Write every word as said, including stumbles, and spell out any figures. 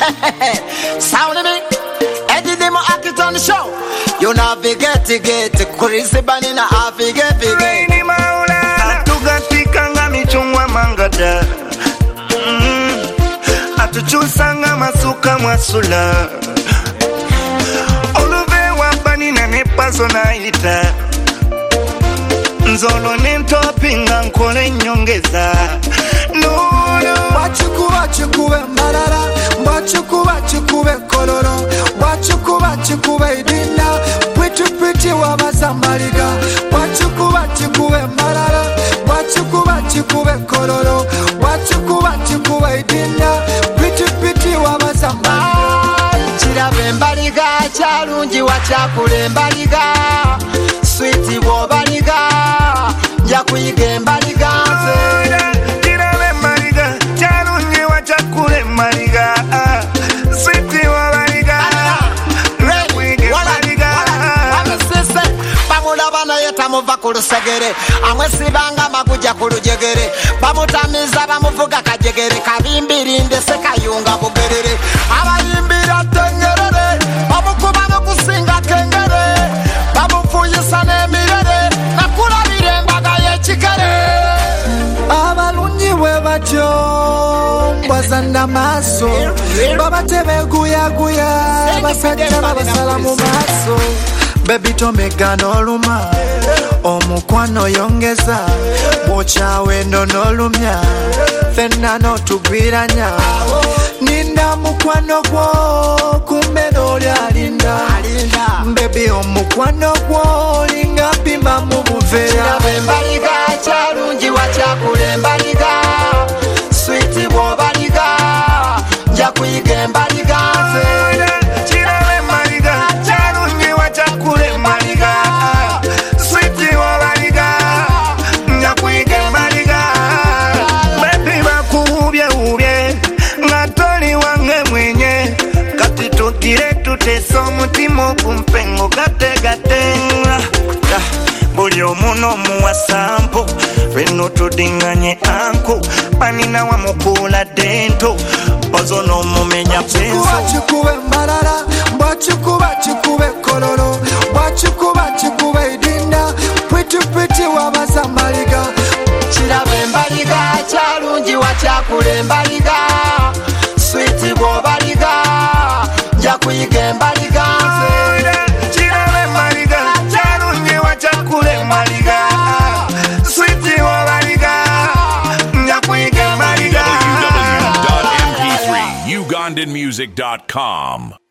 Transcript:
Sound me, Eddie Demo Akit on the show. You navigate get Kurisi Banina Afigate Rainy Maula Atugatika michungwa mangada mm. Atuchusanga masuka mwasula Oluve wabanina nepazo na ita Nzolo nentopinga nkole nyongeza No no Wachuku wachukue marara Wachuku wachukue koloro Wachuku wachukue idina Pwiti pwiti wabazambaliga Wachuku wachukue marara Wachuku wachukue koloro Wachuku wachukue idina Pwiti pwiti wabazambaliga Chirabe mbaliga Charungi wachakule mbaliga Sweetie wobaliga Yakuyige mbaliga Chirabe mbaliga Charungi wachakule mbaliga Sweetie wobaliga Yakuyige mbaliga Sise Bamulabana yetamuva kulusegere Amwesibanga maguja kulujegere Bamutamiza bamuvuga kajegere Kabimbirinde sekayunga bugerere Abayimbira tengerere Bamukuba no kusinga kengere Bamufuyisa nemirere Nakula birembaga yechikere Abalungi we batyo Mbwazanda maso Babatebe guya guya Basajja babasala mu maso Baby tomega n'oluma Omukwano yongeza Bwochawe ndo n'olumya Fenna n'otugwiranya Ninda mukwano gwo Kumbe n'oli alinda Baby omukwano gwo Linga pimba mu buveera Chirabe mbaliga Charungi wachakule mbaliga Sweetie wobaliga Yakuyige mbaliga Chirabe mbaliga Charungi wachakule mbaliga Sweetie wobaliga Yakuyige mbaliga Baby bakubye ubye Ngatoli wange mwenye Kati tukire tutesa omutima okumpengo gate gate Buli omuno muwasampo Reno tudinganye anko Panina wa mukula dento Ozo no mumenya penso Wachukue mbarara Wachuku wachukue koloro Wachuku wachukue idinda Pwiti pwiti wabazambaliga Chirabe mbaliga Charungi wachakule mbaliga Sweetie wobaliga Yakuyige mbaliga Chirabe mbaliga Charungi wachakule mbaliga Sweetie wobaliga Yakuyige mbaliga w w w dot m p three ugandan music dot com